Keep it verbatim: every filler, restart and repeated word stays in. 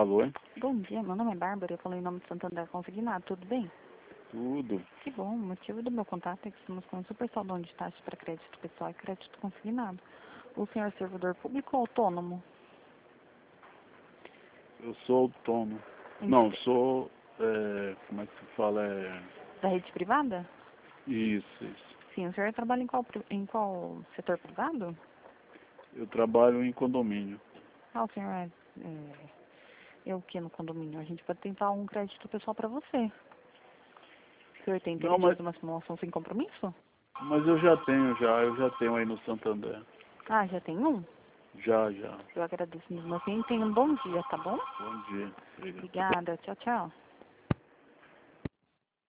Alô, hein? Bom dia, meu nome é Bárbara, eu falo em nome de Santander Consignado, tudo bem? Tudo. Que bom, o motivo do meu contato é que estamos com um super saldão de taxas para crédito pessoal e crédito consignado. O senhor é servidor público ou autônomo? Eu sou autônomo. Em Não, que- sou... É, como é que se fala? É, Da rede privada? isso, isso. Sim, o senhor trabalha em qual, pri- em qual setor privado? Eu trabalho em condomínio. Ah, o senhor é, é, é o que no condomínio? A gente pode tentar um crédito pessoal para você. O senhor tem Não, interesse mas, de uma simulação sem compromisso? mas eu já tenho, já. Eu já tenho aí no Santander. Ah, já tem um? Já, já. Eu agradeço mesmo assim e tenha um bom dia, tá bom? Bom dia. Obrigado. Obrigada, tchau, tchau.